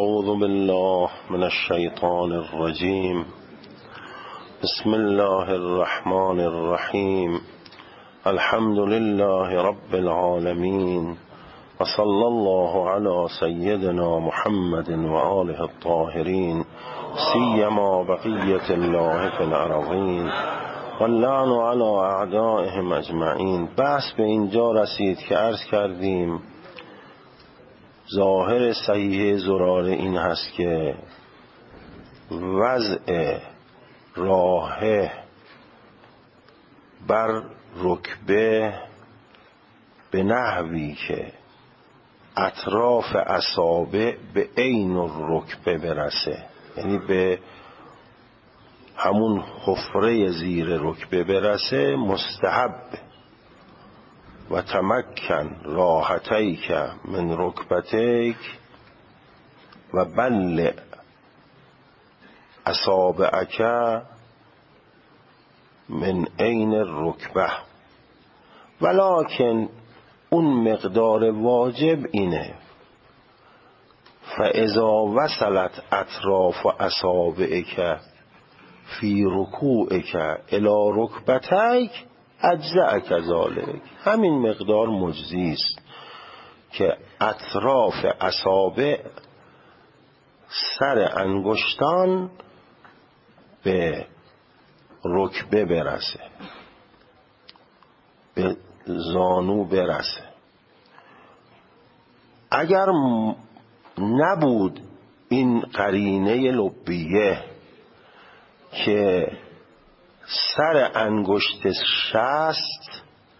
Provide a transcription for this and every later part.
أعوذ بالله من الشيطان الرجيم. بسم الله الرحمن الرحيم. الحمد لله رب العالمين، وصلى الله على سيدنا محمد وآله الطاهرين، سيما بقية الله في الأرضين، واللعن على أعدائهم أجمعين. بحث به اینجا رسید که عرض کردیم ظاهر صحیح زراره این هست که وضع راحه بر رکبه به نحوی که اطراف اصابع به عین الرکبه برسه، یعنی به همون حفره زیر رکبه برسه، مستحب. و تمکن راحتیک من رکبتیک و بلع اصابعک من عین الرکبه. ولکن اون مقدار واجب اینه: فاذا وصلت اطراف اصابعک فی رکوعک الی رکبتیک اجزأک ذلک. همین مقدار مجزی است که اطراف اصابع، سر انگشتان به رکبه برسه، به زانو برسه. اگر نبود این قرینه لبیه که سر انگشت شست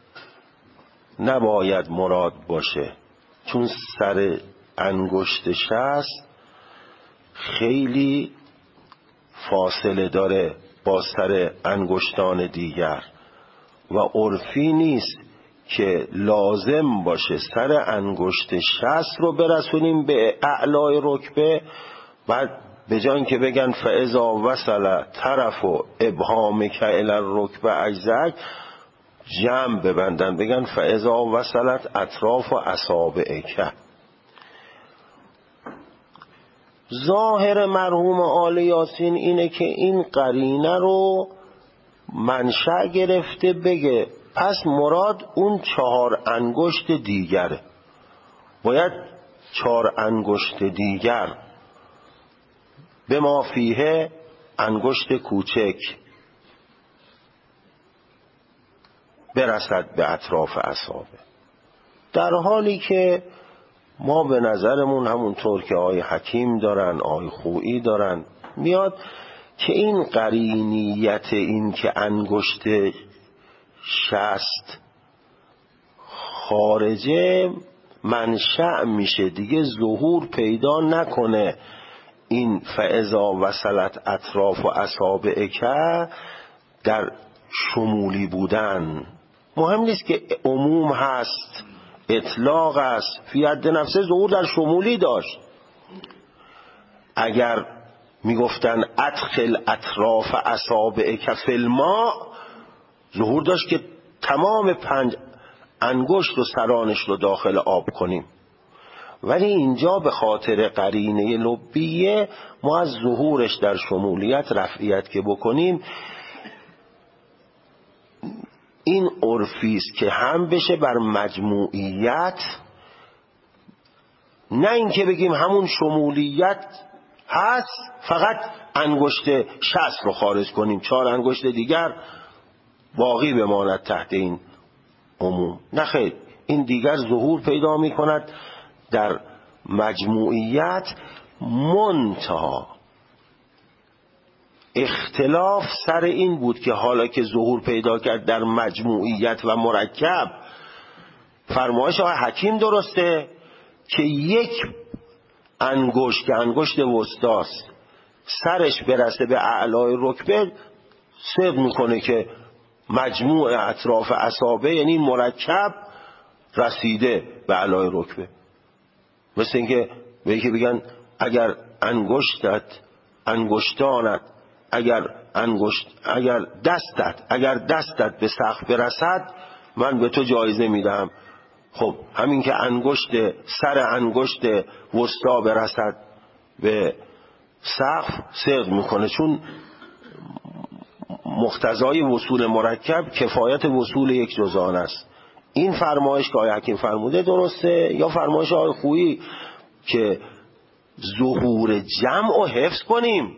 نباید مراد باشه، چون سر انگشت شست خیلی فاصله داره با سر انگشتان دیگر و عرفی نیست که لازم باشه سر انگشت شست رو برسونیم به اعلای رکبه. بعد به جای اینکه بگن فاذا وصل طرف و ابهامک الی الرکبه اجزاک، جمع ببندن بگن فاذا وصلت اطراف و اصابعک. ظاهر مرحوم آل یاسین اینه که این قرینه رو منشأ گرفته بگه پس مراد اون 4 انگشت دیگره، باید 4 انگشت دیگر به ما فیه انگشت کوچک برسد به اطراف اصابع، در حالی که ما به نظرمون همونطور که آقای حکیم دارن، آقای خویی دارن، میاد که این قرینیت، این که انگشت شست خارجه منشأ میشه دیگه ظهور پیدا نکنه. این فاذا وصلت اطراف و اصابعک در شمولی بودن مهم نیست که عموم هست، اطلاق است، فی حد نفسه ظهور در شمولی داشت. اگر میگفتن ادخل اطراف اصابعک فی الماء، ظهور داشت که تمام 5 انگشت و سرانش رو داخل آب کنیم. ولی اینجا به خاطر قرینه لبیه ما از ظهورش در شمولیت رفعیت که بکنیم، این عرفی است که هم بشه بر مجموعیت، نه اینکه بگیم همون شمولیت هست فقط انگشت شست رو خارج کنیم، 4 انگشت دیگر باقی بماند تحت این عموم. نه خیر، این دیگر ظهور پیدا می کند در مجموعیت. منتها اختلاف سر این بود که حالا که ظهور پیدا کرد در مجموعیت و مرکب، فرمایش آقای حکیم درسته که یک انگشت که انگشت وسطاست سرش برسه به اعلای رکبه، صدق میکنه که مجموع اطراف اصابع یعنی مرکب رسیده به اعلای رکبه. مثل اینکه به یکی بگن اگر انگشتانت اگر دستت به سقف برسد من به تو جایزه میدم. خب همین که سر انگشت وسطا برسد به سقف سقف میکنه، چون مقتضای وصول مرکب کفایت وصول یک جزء است. این فرمایش که آقای حکیم فرموده درسته، یا فرمایش آقای خویی که ظهور جمع و حفظ کنیم.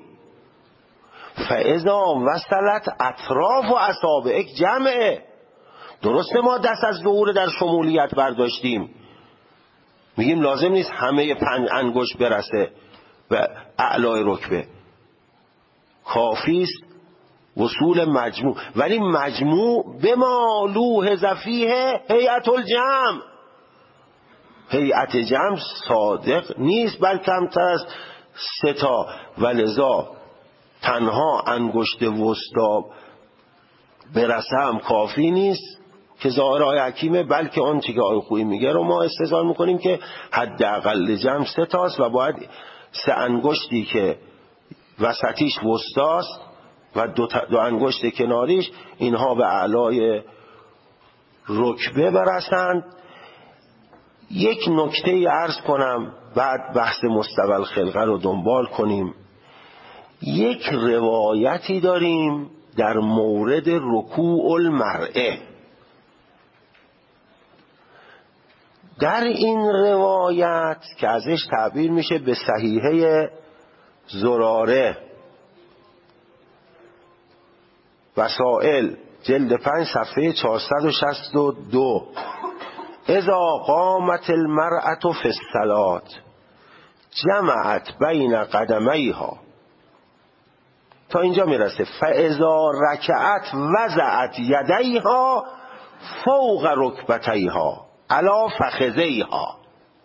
فاذا وصلت اطراف و اصابع جمعه. درسته ما دست از ظهور در شمولیت برداشتیم، میگیم لازم نیست همه 5 انگشت برسه به اعلای رکبه، کافی است وصول مجموع، ولی مجموع به ما لوح فیه هیئت الجمع. هیئت جمع صادق نیست، بلکه کمتر از 3 تا، ولذا تنها انگشت وسطا برسه هم کافی نیست که ظاهر آیه حکیمه، بلکه اون چیزی که آیه خویی میگه رو ما استدلال میکنیم که حداقل جمع 3 تاست و باید 3 انگشتی که وسطیش وسطاست و 2 انگشت کناریش اینها به اعلای رکبه برسند. یک نکته عرض کنم بعد بحث مستوی الخلقه رو دنبال کنیم. یک روایتی داریم در مورد رکوع المرأه. در این روایت که ازش تعبیر میشه به صحیحه زراره، وسائل جلد 5 صفحه 462، اذا قامت المرأة فی الصلاة جمعت بین قدمیها، تا اینجا میرسه. فاذا رکعت وضعت یدیها فوق رکبتیها علی فخذیها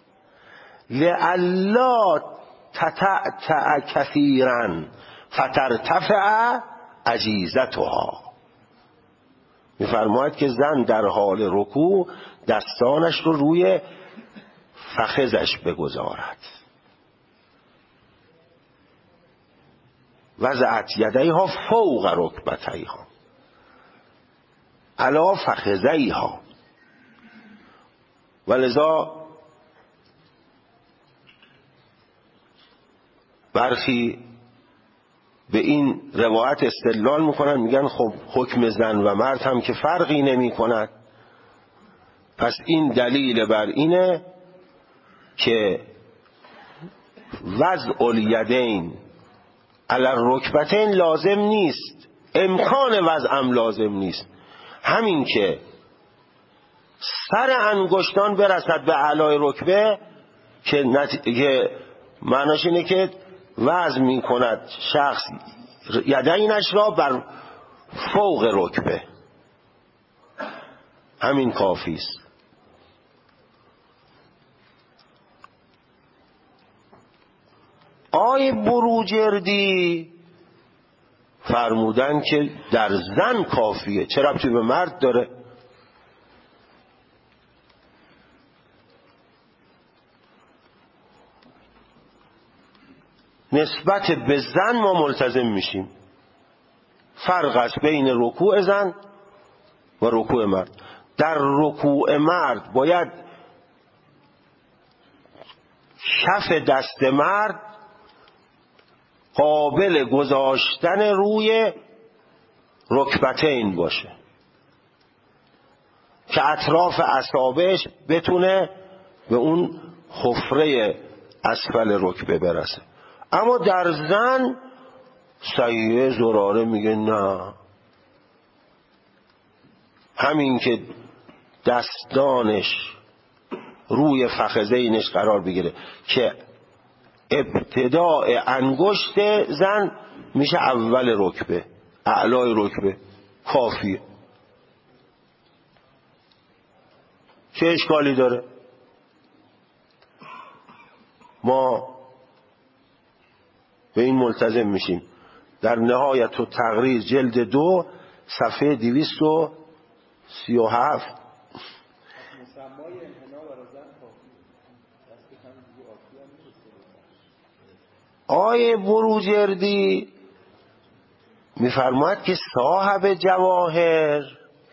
لئلا تتعتع کثیرا فترتفع عجیزتها. میفرماید که زن در حال رکوع دستانش رو روی فخذش بگذارد. وضعت یدیها فوق رکبتیها علی فخذیها، ولذا برخی به این روایت استدلال میکنن، میگن خب حکم زن و مرد هم که فرقی نمی کند، پس این دلیل بر اینه که وضع الیدین علی الرکبتین لازم نیست، امکان وضعم لازم نیست، همین که سر انگشتان برسد به اعلای رکبه که معناش اینه که وضع می کند شخص یدینش را بر فوق رکبه، همین کافی است. آقای بروجردی فرمودن که در زن کافیه، چه ربطی به مرد داره؟ نسبت به زن ما ملتزم میشیم. فرق است بین رکوع زن و رکوع مرد. در رکوع مرد باید کف دست مرد قابل گذاشتن روی رکبتین باشه که اطراف اصابعش بتونه به اون حفره اسفل رکبه برسه. اما در زن صحیحه زراره میگه نه، همین که دستانش روی فخذینش قرار بگیره که ابتداء انگشت زن میشه اول رکبه، اعلای رکبه، کافیه. چه اشکالی داره؟ ما به این ملتزم میشیم. در نهایت و تقریر جلد 2 صفحه 237. آیه بروجردی میفرماید که صاحب جواهر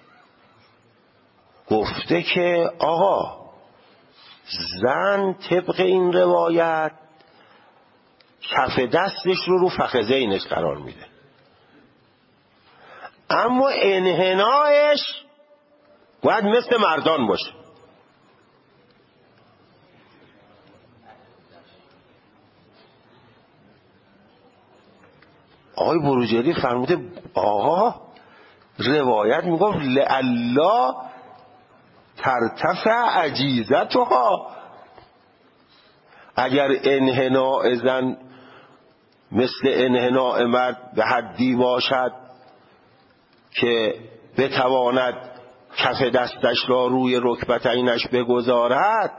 گفته که آقا زن طبق این روایت کف دستش رو فخذینش قرار میده، اما انحنایش باید مثل مردان باشه. آقای بروجردی فرموده آقا روایت میگفت لعلا ترتفع عجیزتها، اگر انحناء زن مثل انحناء مرد به حدی باشد که بتواند کف دستش را روی رکبتینش بگذارد،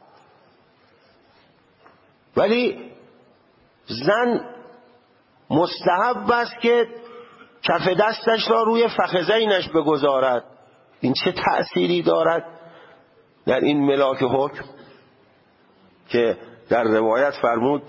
ولی زن مستحب است که کف دستش را روی فخذینش بگذارد. این چه تأثیری دارد در این ملاک حکم که در روایت فرمود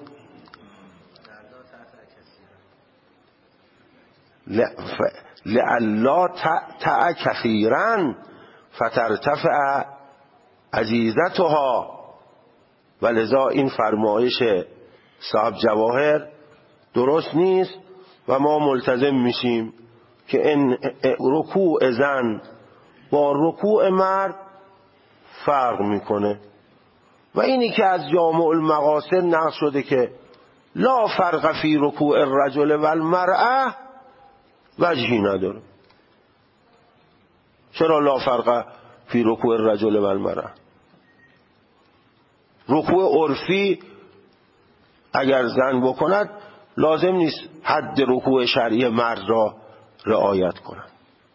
لعلا تأتع کثیرا فترتفع عزیزتها، و لذا این فرمایش صاحب جواهر درست نیست و ما ملتزم میشیم که این رکوع زن با رکوع مرد فرق میکنه. و اینی که از جامع المقاصد نقل شده که لا فرق فی رکوع الرجل و المرأة وجهی نداره. چرا لا فرق فی رکوع الرجل و المرأة؟ رکوع عرفی اگر زن بکند لازم نیست حد رکوع شرعی مرد را رعایت کند.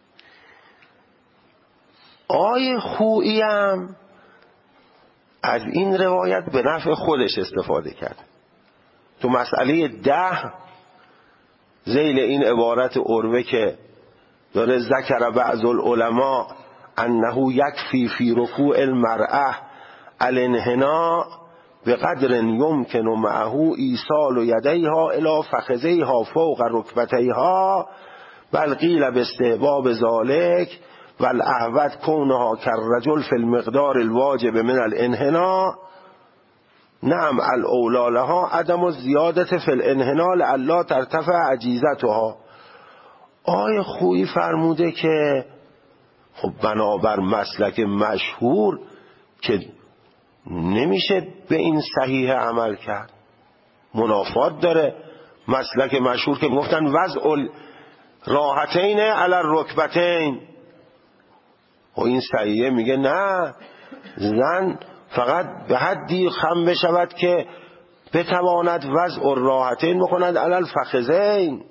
آیه خویی هم از این روایت به نفع خودش استفاده کرد. تو مسئله 10 ذیل این عبارت عروه که داره ذکر بعض العلماء انه یکفی فی رکوع المرأة الانحناء بقدر یمکن معه ایصال یدیها الی فخذیها فوق رکبتیها، بل قیل باستحباب ذلک والاحوط کونها کالرجل فی المقدار الواجب من الانحناء، نعم الاولی لها عدم الزیادت فی الانحناء لعلا ترتفع عجیزتها. آیه خویی فرموده که خب بنابر مسلک مشهور که نمیشه به این صحیح عمل کرد، منافات داره. مسلک مشهور که گفتن وضع راحتین علی الرکبتین، و این صحیحه میگه نه، زن فقط به حدی خم بشود که بتواند وضع الراحتین بکند علی الفخذین.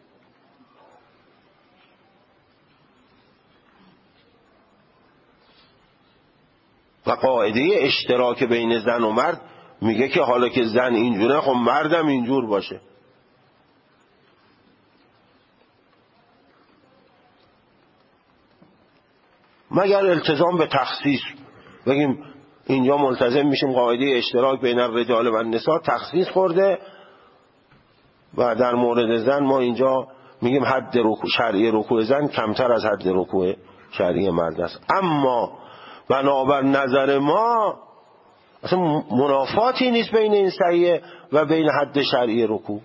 و قاعده اشتراک بین زن و مرد میگه که حالا که زن اینجوره خب مردم اینجور باشه. مگر التزام به تخصیص بگیم اینجا ملتزم میشیم قاعده اشتراک بین الرجال و النساء تخصیص خورده و در مورد زن ما اینجا میگیم حد شرعی رکوع زن کمتر از حد رکوع شرعی مرد است. اما بنابر نظر ما اصلا منافاتی نیست بین این صحیح و بین حد شرعی رکوع.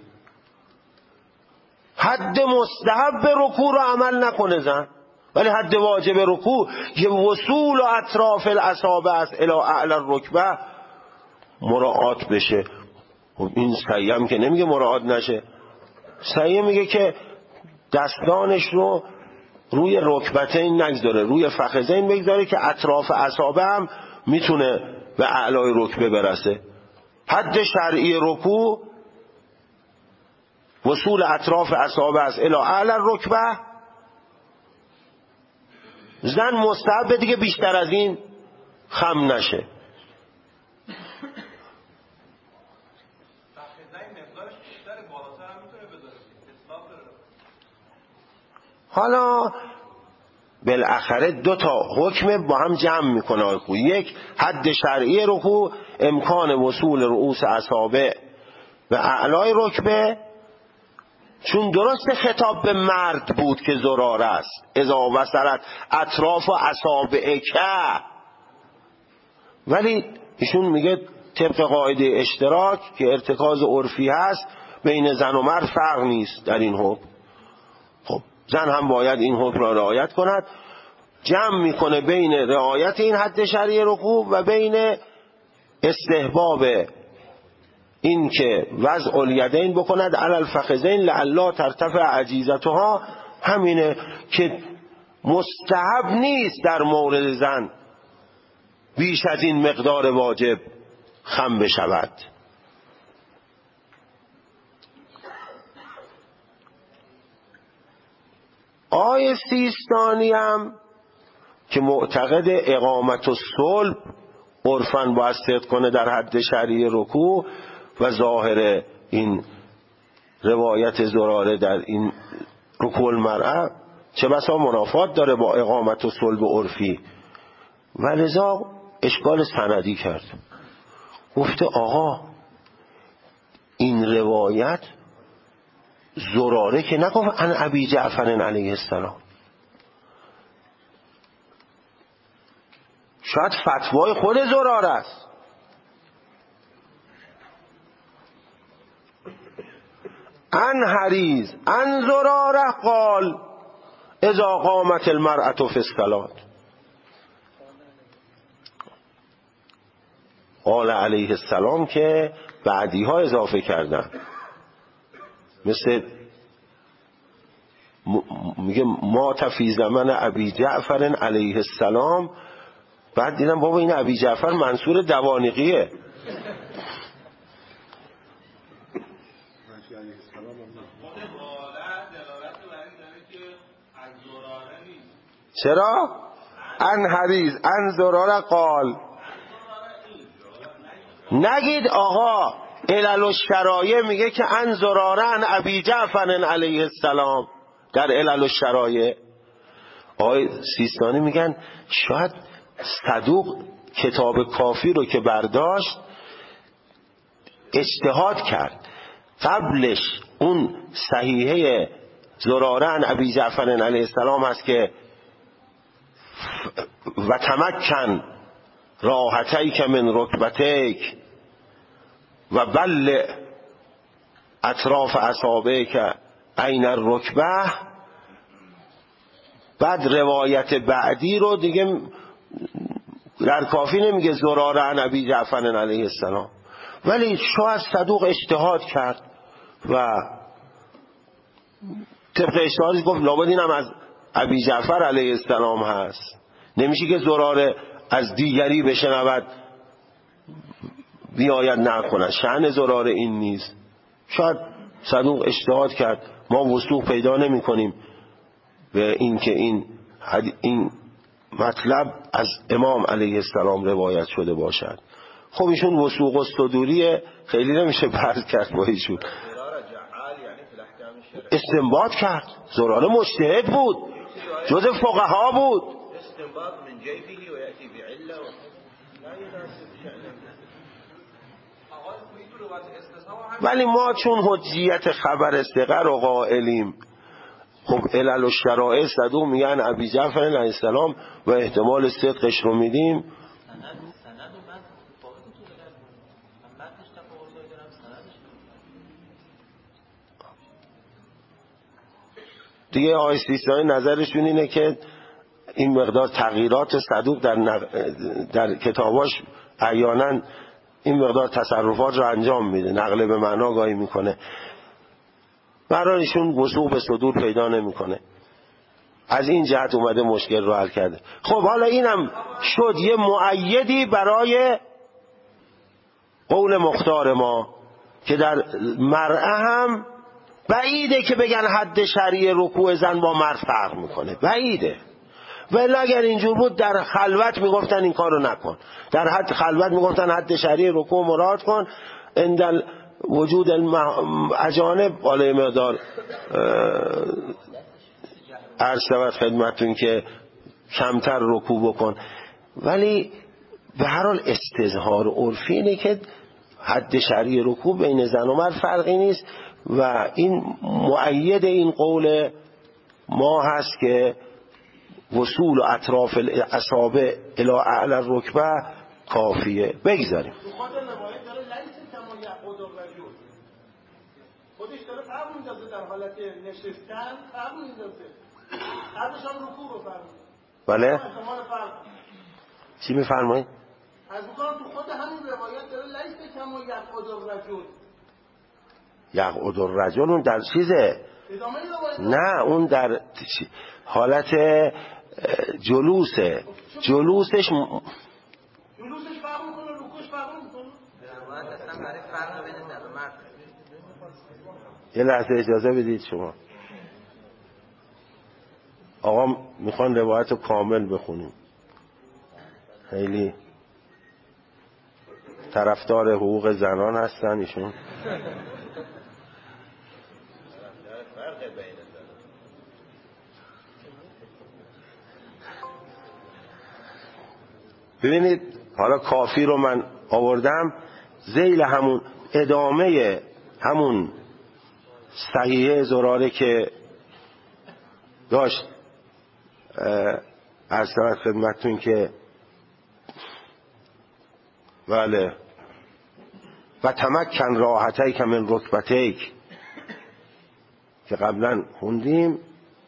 حد مستحب رکوع رو عمل نکنه زن، ولی حد واجب رکوع که وصول اطراف الاصابع است الی اعلی الرکبه مراعات بشه. این صحیح هم که نمیگه مراعات نشه، صحیح میگه که دستانش رو روی رکبتین نگذاره، روی فخذین بگذاره که اطراف اصابع هم میتونه به اعلای رکبه برسه. حد شرعی رکوع وصول اطراف اصابع است الی اعلی الرکبه. زن مستحب دیگه بیشتر از این خم نشه. حالا بالاخره 2 تا حکم با هم جمع میکنه آقای خویی. یک، حد شرعی رکوع امکان وصول رؤوس اصابع به اعلای رکبه، چون درست خطاب به مرد بود که زرار است اذا وصلت اطراف اصابع که، ولی ایشون میگه طبق قاعده اشتراک که ارتکاز عرفی هست بین زن و مرد فرق نیست در این حکم. خب زن هم باید این حکم را رعایت کند. جمع میکنه بین رعایت این حد شرعی رکوع و بین استحباب این که وضع الیدین بکند علی الفخذین لعلا ترتفع عجیزتها. همینه که مستحب نیست در مورد زن بیش از این مقدار واجب خم بشود. آیه سیستانی هم که معتقد اقامت و صلب عرفاً باید صدق کنه در حد شرعی رکوع و ظاهر این روایت زراره در این رکوع المرأه چه بسا منافات داره با اقامت و صلب عرفی، و لذا اشکال سندی کرد. گفته آقا این روایت زراره که نگفت عن ابی جعفر علیه السلام، شاید فتوای خود زراره است. عن حریز عن زراره قال اذا قامت المرأة فی الصلاة. قال علیه السلام که بعدی ها اضافه کردن، مثل میگه ما فی زمن ابی جعفر علیه السلام، بعد دیدم بابا این ابی جعفر منصور دوانقیه. چرا؟ ان حریز ان زراره قال. نگید آقا علل الشرایع میگه که ان زراره ان ابی جعفر علیه السلام در علل الشرایع. آقای سیستانی میگن شاید صدوق کتاب کافی رو که برداشت اجتهاد کرد، قبلش اون صحیحه زراره ان ابی جعفر علیه السلام هست که و تمکن راحتیک من رکبتیک و بل اطراف اصابعیک عین الرکبه. بعد روایت بعدی رو دیگه در کافی نمیگه زراره عن ابی جعفر علیه السلام، ولی شاید صدوق اجتهاد کرد و طبق اجتهادش گفت لابد اینم از ابی جعفر علیه السلام هست، نمیشه که زراره از دیگری بشنود بیاید نکنه، شأن زراره این نیست. شاید صدوق اجتهاد کرد، ما وثوق پیدا نمی کنیم به این که این مطلب از امام علیه السلام روایت شده باشد. خب ایشون وثوق و صدوریه، خیلی نمیشه بحث کرد با ایشون. استنباط کرد، زراره مجتهد بود، جز فقها بود. ولی ما چون حجیت خبر ثقه رو قائلیم، خب علل و شرائع صدوق میگن ابی جعفر علیه السلام و احتمال صدقش رو میدیم. دیگه آقای سیستانی نظرشون اینه که این مقدار تغییرات صدوق در کتاباش احیانا این مقدار تصرفات رو انجام میده، نقل به معنا گاهی میکنه، برای ایشون وثوق به صدور پیدا نمیکنه. از این جهت اومده مشکل رو حل کرده. خب حالا اینم شد یه مؤیدی برای قول مختار ما که در مرأه هم بعیده که بگن حد شرعی رکوع زن با مرد فرق میکنه، بعیده. ولی اگر اینجور بود در خلوت میگفتن این کارو نکن، در حد خلوت میگفتن حد شرعی رکوع مراد کن، اندل وجود اجانب بالای مقدار عرض شود خدمتون که کمتر رکوع بکن. ولی به هر حال استظهار عرفی اینه که حد شرعی رکوع بین زن و مرد فرقی نیست و این مؤید این قول ما هست که وصول اطراف الاصابع الی اعلی الرکبه کافیه. بگذاریم خودش داره فرق میندازه در حالت نشستن، فرق میندازه. قبلش هم رکوع رو فرق. بله؟ احتمال فرق. چی میفرمایید؟ از میکنم تو خود همین روایت داره لیس کما یقعد الرجل. یقعد الرجل اون در چیزه؟ ادامه روایت. نه اون در حالت جلوسه. جلوسش فرق میکنه، رکوعش فرق میکنه. روایت اصلا برای فرق بین زن و مرد. یه لحظه اجازه بدید شما. آقا میخوان روایت رو کامل بخونیم. خیلی طرفدار حقوق زنان هستن ایشون. ببینید حالا کافی رو من آوردم، ذیل همون ادامه همون صحیحه زراره که داشت عرض خدمتتون که بله و تمکن راحتیک من رکبتیک که قبلا خوندیم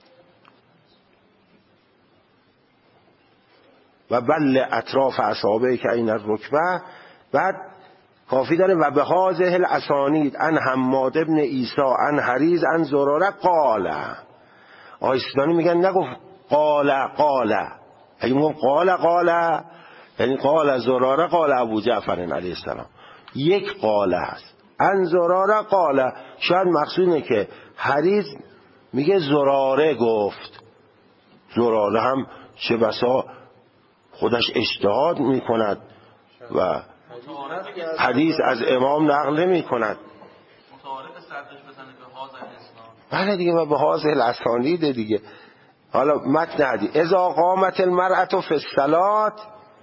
و بل اطراف اصابعه که این الرکبه. بعد کافی داره و به هذه الاسانید ان حماد ابن عیسی ان حریز ان زراره قال. آقای سیستانی میگن نگفت قال اگه میگم قال یعنی قال زراره قال ابو جعفر علیه السلام، یک قال هست. ان زراره قال، شاید مقصود اینه که حریز میگه زراره گفت. زراره هم چه بسا خودش اجتهاد میکند و حدیث از امام نقل میکند. بله دیگه و به هذه الاسانید دیگه. حالا متن حدیث اذا قامت المرأة فی الصلاة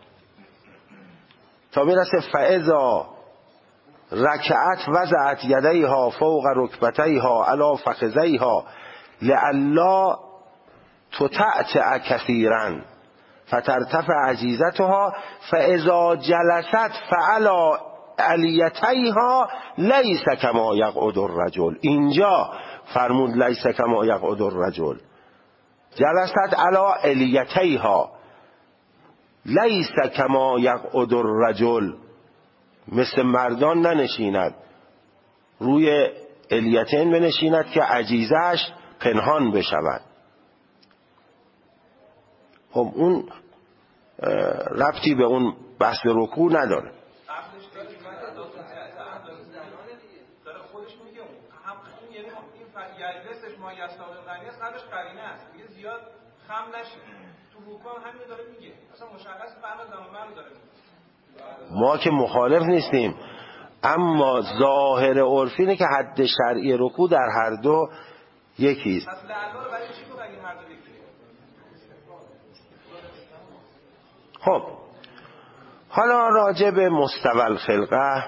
تا میرسه فاذا رکعت وضعت یدیها فوق رکبتیها علی فخذیها لئلا تتعتع کثیرا فترتفع عجیزتها فاذا جلست فعلی علیتیها لیس کما یقعد الرجل. اینجا فرمود لیس کما یقعد الرجل، جلست علی علیتیها لیس کما یقعد الرجل، مثل مردان ننشیند، روی الیتین بنشیند که عجیزش پنهان بشود. خب اون ربطی به اون بحث رکوع نداره. قبلش قرینه است میگه زیاد خم نشه تو رکوع همین داره میگه اصلا مشخص فهم زمان داره میگه. ما که مخالف نیستیم، اما ظاهر عرفی اینه که حد شرعی رکوع در هر دو یکیست. اصل اعلا رو برای چی گفت اگه هر دو یکیه؟ خب حالا راجع به مستوی الخلقه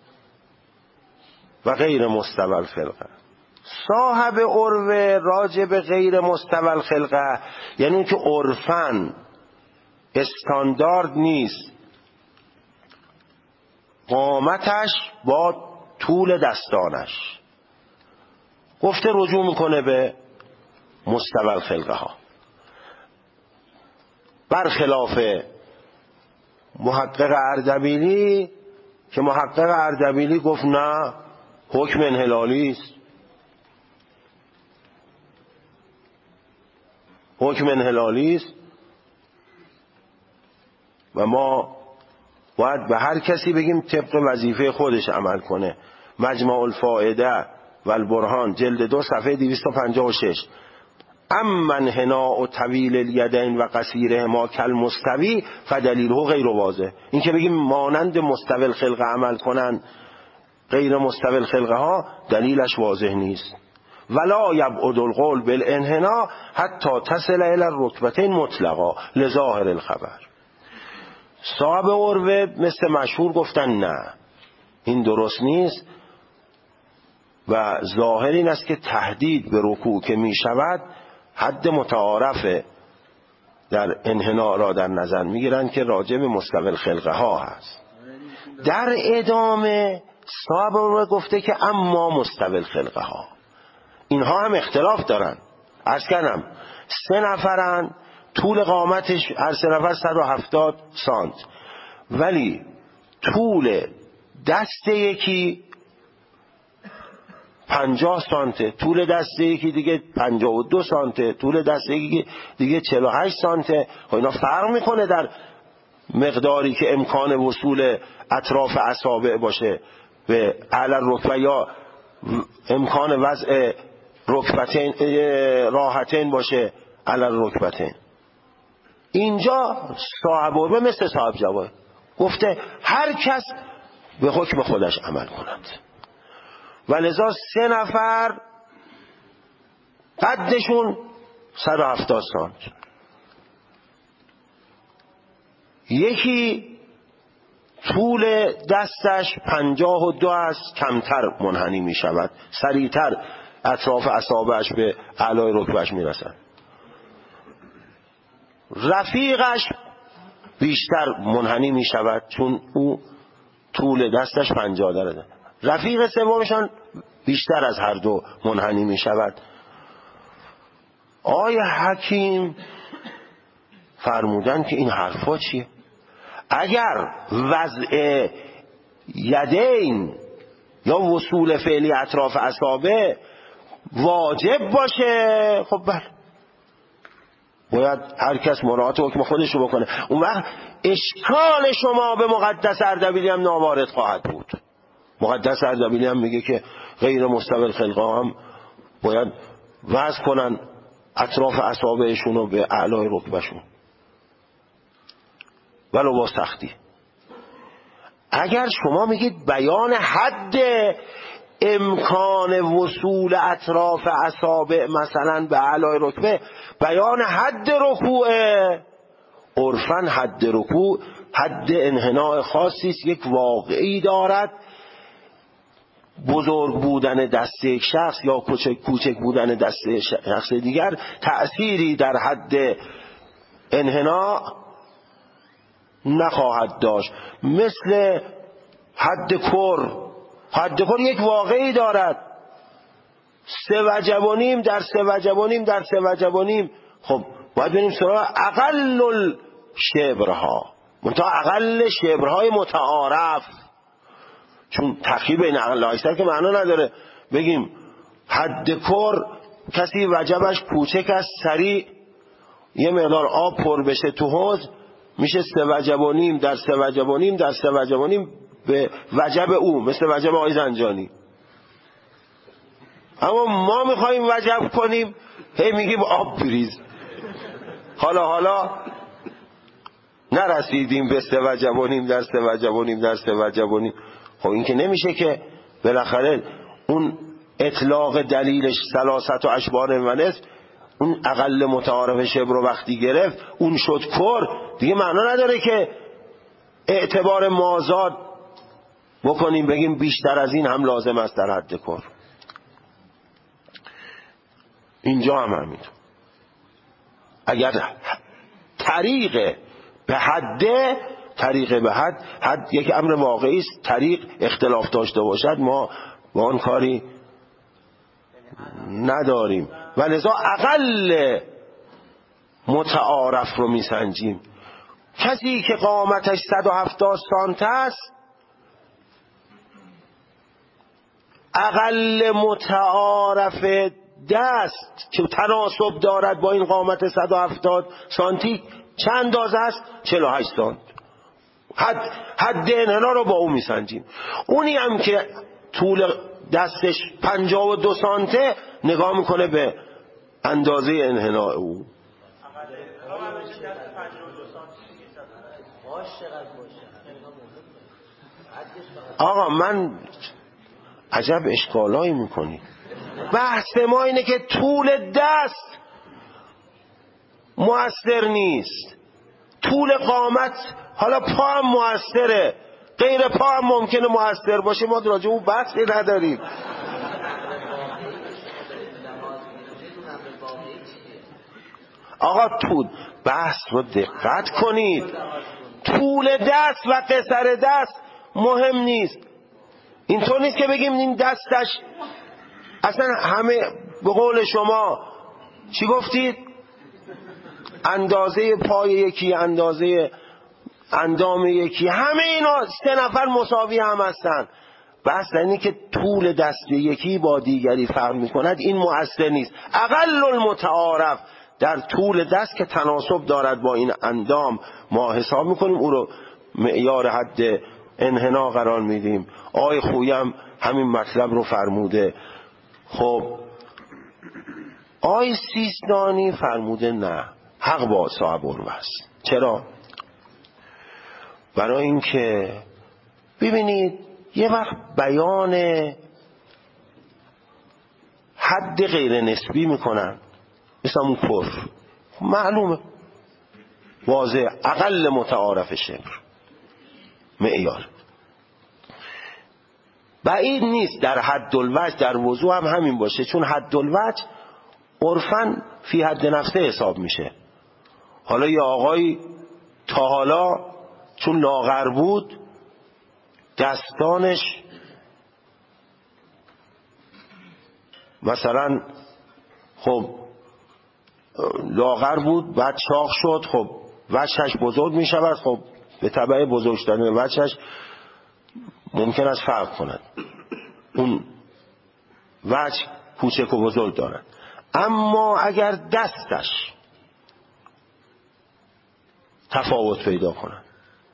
و غیر مستوی الخلقه. صاحب عروه راجع به غیر مستوی الخلقه یعنی که عرفاً استاندارد نیست، قامتش با طول دستانش، گفته رجوع میکنه به مستوی الخلقه ها، برخلاف محقق اردبیلی که محقق اردبیلی گفت نه حکم انحلالی است، حکم انحلالی است و ما باید به هر کسی بگیم طبق وظیفه خودش عمل کنه. مجمع الفائده و البرهان جلد 2 صفحه 256. اما انحناء طویل الیدین و قصیرهما کالمستوی فدلیله غیر واضح. این که بگیم مانند مستوی الخلقه عمل کنن غیر مستوی الخلقه ها دلیلش واضح نیست. ولا یبعد القول بالانحناء حتی تصل الى الرکبتین مطلقا لظاهر الخبر. صاحب عروه مثل مشهور گفتن نه این درست نیست و ظاهر این است که تهدید به رکوع که می شود حد متعارف در انحناء را در نظر می گیرند که راجع به مستوی الخلقه ها هست. در ادامه صاحب الروح گفته که اما مستوی خلقه ها، اینها هم اختلاف دارن. عرض کردم 3 نفرن، طول قامتش هر 3 نفر 170 سانت، ولی طول دست یکی 50 سانته، طول دست یکی دیگه 52 سانته، طول دست یکی دیگه 48 سانته. اینا فرق میکنه در مقداری که امکان وصول اطراف اصابع باشه به اعلی رکبه یا امکان وضع رکبتین راحتین باشه اعلی رکبتین. اینجا صاحب الروح مثل صاحب جواهر گفته هر کس به حکم خودش عمل کند، و لذا 3 نفر قدشون 170 سانت، یکی طول دستش 52 است، کمتر منحنی می شود، سریعتر اطراف اصابعش به اعلای رکبهش می رسد. رفیقش بیشتر منحنی می شود چون او طول دستش 50 داره. رفیق سومشان بیشتر از هر دو منحنی می شود. آیا حکیم فرمودن که این حرفا چیه؟ اگر وضع یدین یا وصول فعلی اطراف اصابع واجب باشه، خب بله باید هر کس مراعات حکم خودش رو بکنه. اون وقت اشکال شما به مقدس اردبیلی هم ناوارد خواهد بود. مقدس اردبیلی هم میگه که غیر مستوی خلقه هم باید وضع کنن اطراف اصابعشون رو به اعلای رکبهشون ولو با سختی. اگر شما میگید بیان حد امکان وصول اطراف اصابع مثلا به اعلای رکبه بیان حد رکوعه، عرفاً حد رکوع حد انحناء خاصی است، یک واقعی دارد. بزرگ بودن دست یک شخص یا کوچک بودن دست شخص دیگر تأثیری در حد انحناء نخواهد داشت. مثل حد کر یک واقعی دارد، 3.5 در 3.5 در 3.5. خب باید بریم سراغ اقل الشبرها، منتها اقل شبرهای متعارف، چون تخییب بین اقل و اکثر که معنا نداره. بگیم حد کر کسی وجبش کوچک است، سریع یه مقدار آب پر بشه تو حوض میشه 3.5 در 3.5 در 3.5 به وجب او، مثل وجب آقای زنجانی. اما ما میخواییم وجب کنیم هی میگیم آب بریز، حالا نرسیدیم به 3.5 در 3.5 در 3.5. خب این که نمیشه که بالاخره اون اطلاق دلیلش 3 اشبار و نصف، اون اقل متعارف شبر رو وقتی گرفت اون شد کر، دیگه معنا نداره که اعتبار مازاد بکنیم بگیم بیشتر از این هم لازم است در حد کر. اینجا هم همینطور. اگر طریق به حد یک امر واقعی است، طریق اختلاف داشته باشد ما با آن کاری نداریم و لذا اقل متعارف رو میسنجیم. کسی که قامتش 170 سانت است اقل متعارف دست که تناسب دارد با این قامت 170 سانتی چند اندازه است؟ 48 سانت. حد انحنا رو با اون میسنجیم. اونی هم که طول دستش 52 سانته نگاه میکنه به اندازه انحناء او. آقا من عجب اشکالایی میکنی. بحث ما اینه که طول دست مؤثر نیست، طول قامت، حالا پا هم مؤثره، غیر پا هم ممکنه مؤثر باشه، ما راجع به اون بحثی نداریم. آقا طول بحث رو دقت کنید، طول دست و قصر دست مهم نیست. اینطور نیست که بگیم این دستش اصلا همه به قول شما چی گفتید؟ اندازه پای یکی، اندازه اندام یکی، همه اینا 3 نفر مساوی هم هستن. بحث اینه که طول دست یکی با دیگری فرق میکند، این مؤثر نیست. اقل المتعارف در طول دست که تناسب دارد با این اندام ما حساب میکنیم، او رو معیار حد انحنا قرار میدیم. آقای خویی هم همین مطلب رو فرموده. خب آقای سیستانی فرموده نه، حق با صاحب الوصل. چرا؟ برای اینکه ببینید یه وقت بیان حد غیر نسبی میکنن، مثل اون کفر، معلومه واضح، اقل متعارف شبر معیار. بعید نیست در حد الوجه در وضوع هم همین باشه، چون حد الوجه عرفاً فی حد نفسه حساب میشه. حالا یه آقایی تا حالا چون لاغر بود دستانش مثلا خب لاغر بود، بعد چاق شد، خب وجهش بزرگ می شود، خب به تبع بزرگ شدن وجهش ممکن است فرق کند، اون وجه کوچک و بزرگ دارد. اما اگر دستش تفاوت پیدا کند،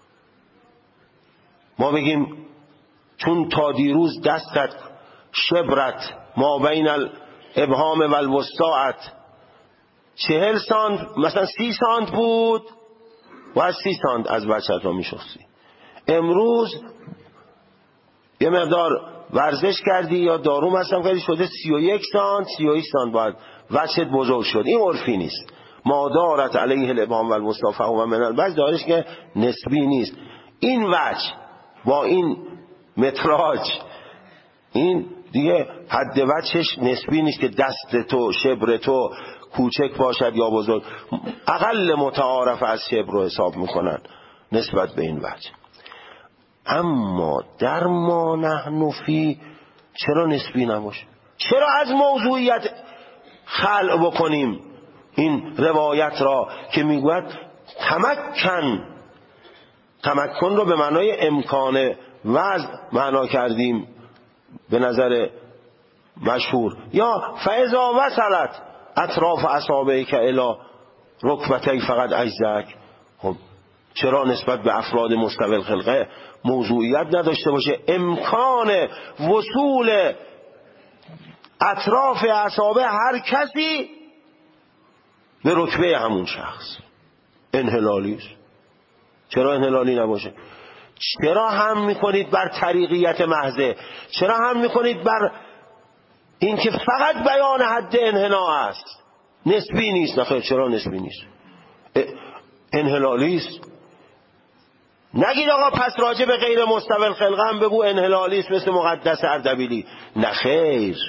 ما بگیم چون تا دیروز دستت شبرت ما بین الابهام و الوسطاعت 40 سانت مثلا 30 سانت بود و از 30 سانت از وجهت را می شستی. امروز یه مقدار ورزش کردی یا دارو مصرف کردی شده 31 سانت 31 سانت باید وجهت بزرگ شد. این عرفی نیست. ما دارت علیه الابهام و الوسطا و من الوجه دارش که نسبی نیست. این وجه با این متراج این دیگه حد وجهش نسبی نیست که دست تو شبر تو کوچک باشد یا بزرگ. اقل متعارف از شبر رو حساب میکنن نسبت به این وجه. اما در ما نحن فی چرا نسبی نباشه؟ چرا از موضوعیت خلع بکنیم این روایت را که میگوید تمکن رو به معنای امکان وضع معنا کردیم به نظر مشهور، یا فاذا وصلت اطراف اصابعک الی رکبتیک فقط اجزاک. خب چرا نسبت به افراد مستوی الخلقه موضوعیت نداشته باشه؟ امکان وصول اطراف اصابع هر کسی به رتبه همون شخص انحلالی است. چرا انحلالی نباشه؟ چرا هم میکنید بر طریقیت محضه؟ چرا هم میکنید بر این که فقط بیان حد انحنا است، نسبی نیست؟ نخیر، چرا نسبی نیست؟ انحلالی است. نگید آقا پس راجع به غیر مستوی الخلقه هم بگو انحلالی است مثل مقدس اردبیلی. نخیر،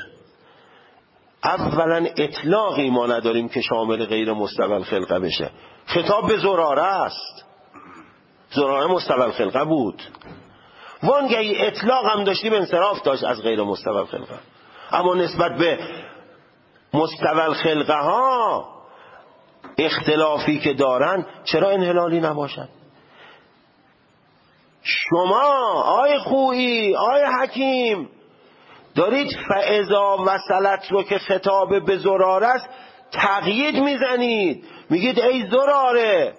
اولا اطلاقی ما نداریم که شامل غیر مستوی الخلقه بشه. خطاب به زراره است، زراره مستوی الخلقه بود. وانگهی اطلاق هم داشتیم انصراف داشت از غیر مستوی الخلقه. اما نسبت به مستوی الخلقه ها اختلافی که دارن چرا انحلالی نباشد؟ شما آی خویی آی حکیم دارید فاذا وصلت رو که خطاب به زراره است تقیید میزنید، میگید ای زراره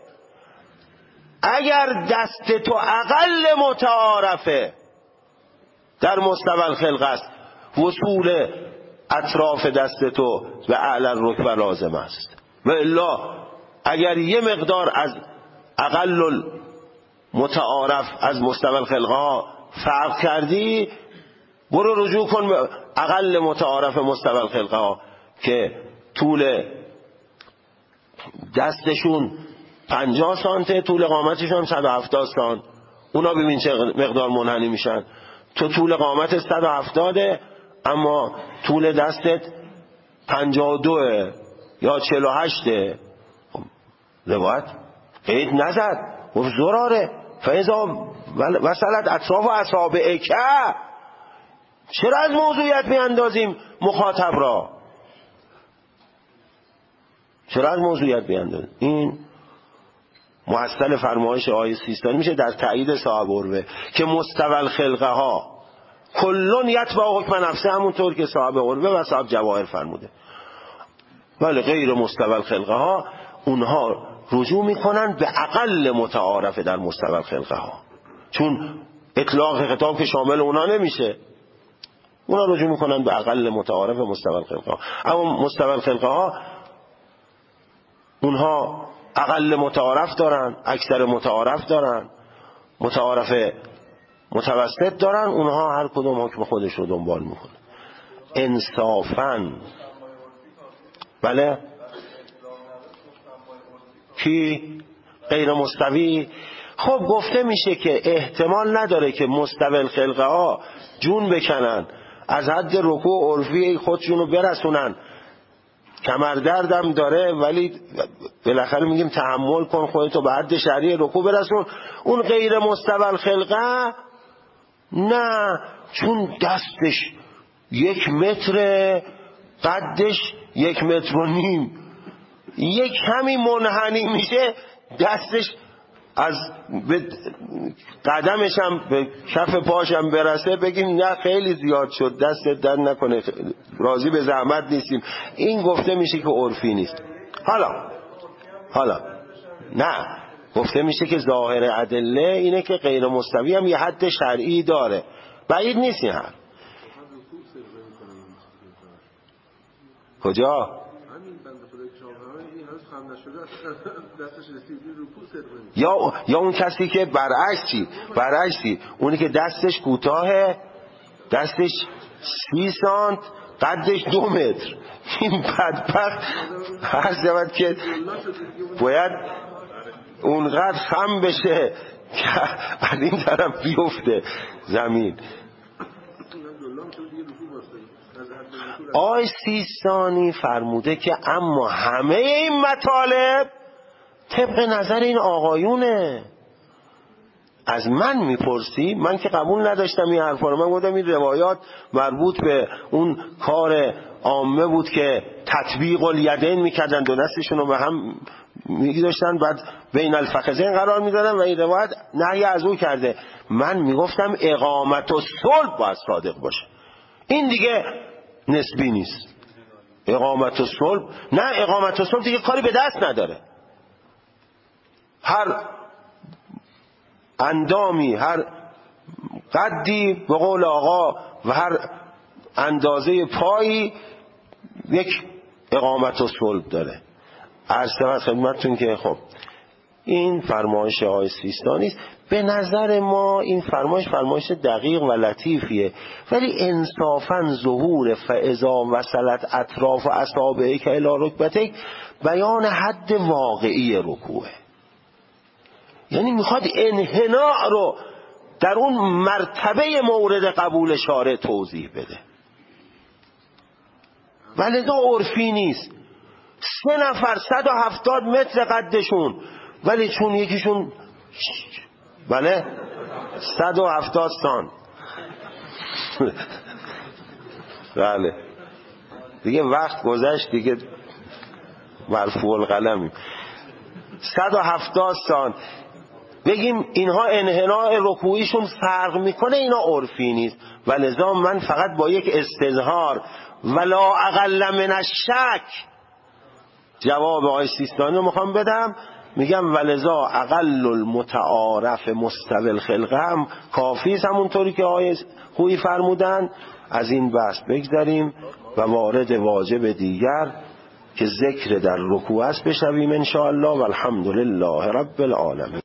اگر دست تو اقل متعارفه در مستوی الخلقه است، وصول اطراف دست تو به اعلی الرکبه لازم است. و الا اگر یه مقدار از اقل متعارف از مستوی الخلقه ها فرق کردی، برو رجوع کن به اقل متعارف مستوی الخلقه ها که طول دستشون 50 سانته، طول قامتشون 170 سانت. اونا ببین چه مقدار منحنی میشن. تو طول قامت 170 اما طول دستت 52 یا 48. خب روایت قید نزد، گفت زراره فاذا وصلت اطراف اصابعک، چرا از موضوعیت بیاندازیم مخاطب را؟ چرا از موضوعیت بیاندازیم؟ این محصل فرمایش آیه سیستانی میشه در تایید صاحب عروه که مستوی الخلقه ها کلون یتبع حکم نفسه، همونطور که صاحب عروه و صاحب جواهر فرموده. ولی غیر مستوی الخلقه ها اونها رجوع میکنن به اقل متعارف در مستوی الخلقه ها، چون اطلاق خطاب که شامل اونها نمیشه، اونها رجوع میکنن به اقل متعارف مستوی الخلقه ها. اما مستوی الخلقه ها اونها اقل متعارف دارن، اکثر متعارف دارن، متعارف متوسط دارن، اونها هر کدوم حکم خودش رو دنبال میکنه انصافاً. بله کی غیر مستوی؟ خب گفته میشه که احتمال نداره که مستوی الخلقه ها جون بکنن، از حد رکوع عرفی خودشونو برسونن، کمردردم داره ولی بالاخره میگیم تحمل کن خودتو به حد شرعی رکوع برسون. اون غیر مستوی الخلقه نه، چون دستش 1 متر، قدش 1.5 متر، یک کمی منحنی میشه دستش از قدمش هم به کف پاشم برسه بگیم نه خیلی زیاد شد، دست در نکنه، راضی به زحمت نیستیم. این گفته میشه که عرفی نیست. حالا نه، گفته میشه که ظاهر ادله اینه که غیر مستوی هم یه حد شرعی داره، بعید نیست این حرف. کجا؟ یا اون کسی که برعکسی اونی که دستش کوتاهه، دستش 30 سانت، قدش 2 متر. این بدبخت هر شود که باید اونقدر خم بشه که از این طرف بیفته زمین. آقای سیستانی فرموده که اما همه این مطالب طبق نظر این آقایونه. از من میپرسی؟ من که قبول نداشتم این حرفا رو. من گفتم این روایات مربوط به اون کار عامه بود که تطبیق الیدین میکردن، دو دستشون رو به هم میگذاشتن بعد بین الفخذین قرار میدادن و این روایت نهی از او کرده. من میگفتم اقامت و صلح باید صادق باشه، این دیگه نسبی نیست. اقامت و صلح نه، اقامت و صلح دیگه کاری به دست نداره. هر اندامی، هر قدی به قول آقا و هر اندازه پایی یک اقامت و صلح داره. عرض شود خدمتتون که خب این فرمایش آقای سیستانی است. به نظر ما این فرمایش دقیق و لطیفیه، ولی انصافاً ظهور فاذا وصلت اطراف اصابعک الی رکبتیک بیان حد واقعی رکوعه. یعنی میخواد انحناء رو در اون مرتبه مورد قبول شارع توضیح بده، ولی دا عرفی نیست. 3 نفر 170 متر قدشون، ولی چون یکیشون بله 170 سانت بله دیگه وقت گذشت دیگه، مرفوع القلم 170 سانت بگیم اینها انحناء رکوعیشون فرق میکنه، اینا عرفی نیست. ولذا من فقط با یک استظهار ولا اقل من الشک جواب آقای سیستانی رو میخوام بدم. میگم ولذا اقل المتعارف مستوی الخلقه هم کافی است، همونطوری که آقای خویی فرمودن. از این بحث بگذاریم و وارد واجب دیگر که ذکر در رکوع است بشویم ان شاء الله. والحمد لله رب العالمین.